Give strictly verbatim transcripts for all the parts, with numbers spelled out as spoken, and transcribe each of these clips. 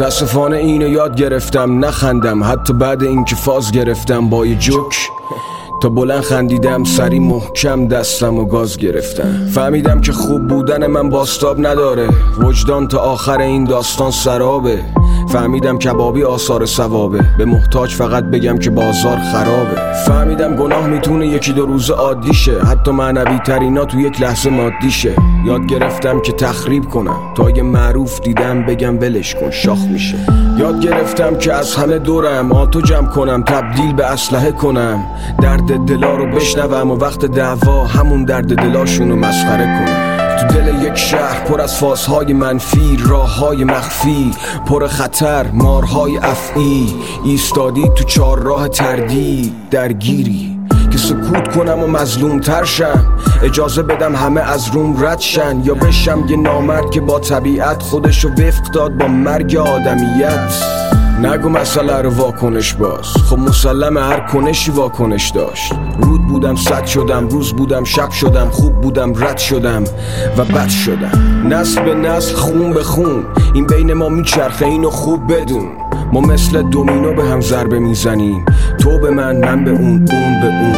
متاسفانه اینو یاد گرفتم نخندم، حتی بعد اینکه فاز گرفتم با یه جوک. تا بلند خندیدم سری محکم دستم و گاز گرفتم. فهمیدم که خوب بودن من باستاب نداره، وجدان تا آخر این داستان سرابه. فهمیدم کبابی آثار ثوابه، به محتاج فقط بگم که بازار خرابه. فهمیدم گناه میتونه یکی دو روز عادی شه، حتی معنوی ترینا تو یک لحظه مادی شه. یاد گرفتم که تخریب کنم، تا یه معروف دیدم بگم ولش کن شاخ میشه. یاد گرفتم که از همه دورم آتو جمع کنم، تبدیل به اسلحه کنم، درد دلا رو بشنوم و وقت دعوا همون درد دلاشونو مسخره کنم. تو دل یک شهر پر از فازهای منفی، راههای مخفی پر خطر، مارهای افعی، ایستادی تو چار راه تردید درگیری که سکوت کنم و مظلوم تر شم. اجازه بدم همه از روم رد شن، یا بشم یه نامرد که با طبیعت خودشو وفق داد با مرگ آدمیت. نگو مسئله رو واکنش باز، خب مسلم هر کنشی واکنش داشت. رود بودم صد شدم، روز بودم شب شدم، خوب بودم رد شدم و بد شدم. نسل به نسل خون به خون این بین ما میچرخه، اینو خوب بدون. ما مثل دومینو به هم ضربه میزنیم، تو به من من به اون اون به اون.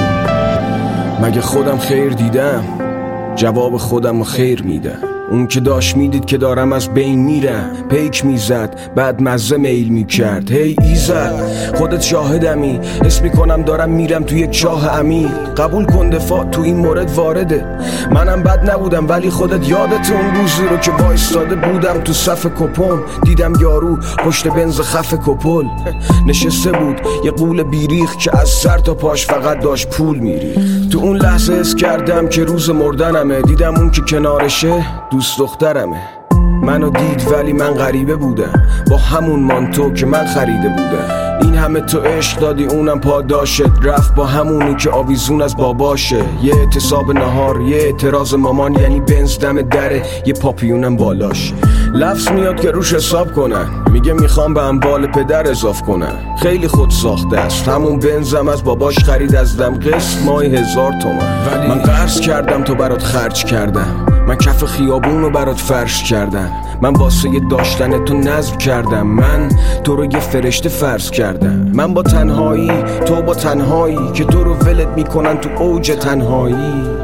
مگه خودم خیر دیدم؟ جواب خودم رو خیر میدم. اون که داشت میدید که دارم از بین میرم، پیک میزد بعد مزه میل میکرد. هی ایزد خودت شاهدمی، حس میکنم دارم میرم تو یک چاه عمیق. قبول کن دفاع تو این مورد وارده، منم بد نبودم ولی خودت یادت اون روزی رو که وایستاده بودم تو صف کپون. دیدم یارو پشت بنز خف کپل نشسته بود، یه قول بیریخ که از سر تا پاش فقط داشت پول میری. تو اون لحظه حس کردم که روز مردنمه. دیدم اون که کنارشه دوست دخترمه. منو دید ولی من غریبه بودم، با همون مانتو که من خریده بودم. این همه تو عشق دادی اونم پاداشت، رفت با همونی که آویزون از باباشه. یه اعتصاب نهار، یه اعتراض مامان، یعنی بنز دم دره، یه پاپیونم بالاشه. لفظ میاد که روش حساب کنن، میگه میخوام به اموال پدر اضاف کنن. خیلی خود ساخته است، همون بنزم از باباش خرید از دم قسط ماهی هزار تومن. ولی من قرض کردم تو برات خرج کردم، من کف خیابون رو برات فرش کردم، من واسه داشتن تو نظم کردم، من تو رو یه فرشته فرض کردم. من با تنهایی تو با تنهایی که تو رو ولت میکنن تو اوج تنهایی.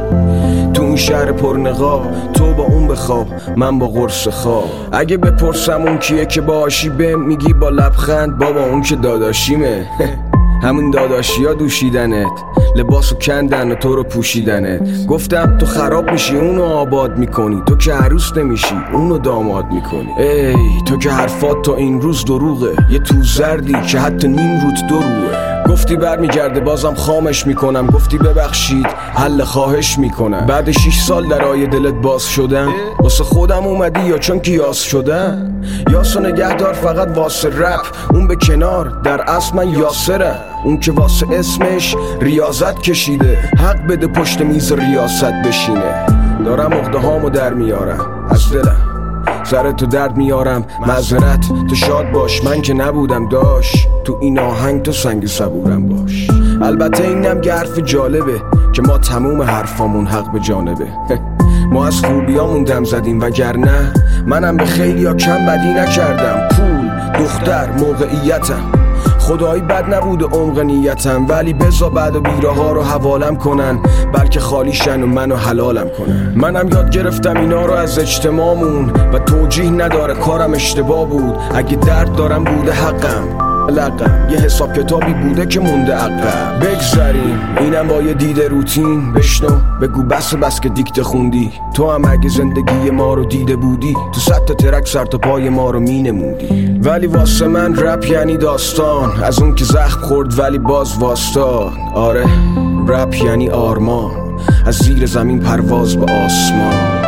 تو اون شهر پرنقاب تو با اون بخواب، من با قرص خواب. اگه بپرسم اون کیه که باشی بهم میگی با لبخند بابا اون که داداشیمه. همون داداشی ها دوشیدنت، لباسو کندن و تو رو پوشیدنت. گفتم تو خراب میشی اونو آباد میکنی، تو که عروس نمیشی اونو داماد میکنی. ای تو که حرفات تا این روز دروغه، یه تو زردی که حتی نیم روت دروغه. گفتی برمیگرده بازم خامش میکنم، گفتی ببخشید حل خواهش میکنم. بعد شیش سال در آیه دلت باز شدم، واسه خودم اومدی یا چون که یاس شدم؟ یاسو نگهدار فقط واسه رپ، اون به کنار در اصل من یاسرم. اون که واسه اسمش ریاضت کشیده، حق بده پشت میز ریاست بشینه. دارم عقده هامو در میارم از دلم، سر تو درد میارم معذرت. تو شاد باش من که نبودم داش، تو این آهنگ تو سنگ صبورم باش. البته اینم که حرف جالبه که ما تموم حرفامون حق به جانبه. ما از خوبیامون دم زدیم وگرنه منم به خیلی ها کم بدی نکردم. پول، دختر، موقعیتم، خدایی بد نبوده عمق نیتم، ولی بزا بعد و بیره ها رو حوالم کنن، بلکه خالی شن و منو حلالم کنن. منم یاد گرفتم اینا رو از اجتماعمون و توجیه نداره کارم اشتباه بود. اگه درد دارم بوده حقم، لقم یه حساب کتابی بوده که مونده عقب. بگذاریم اینم با یه دیده روتین، بشنو بگو بس بس که دیکته خوندی. تو هم اگه زندگی ما رو دیده بودی، تو صد تا ترک سر تا پای ما رو می نمودی. ولی واسه من رپ یعنی داستان، از اون که زخم خورد ولی باز واسطان. آره رپ یعنی آرمان، از زیر زمین پرواز به آسمان.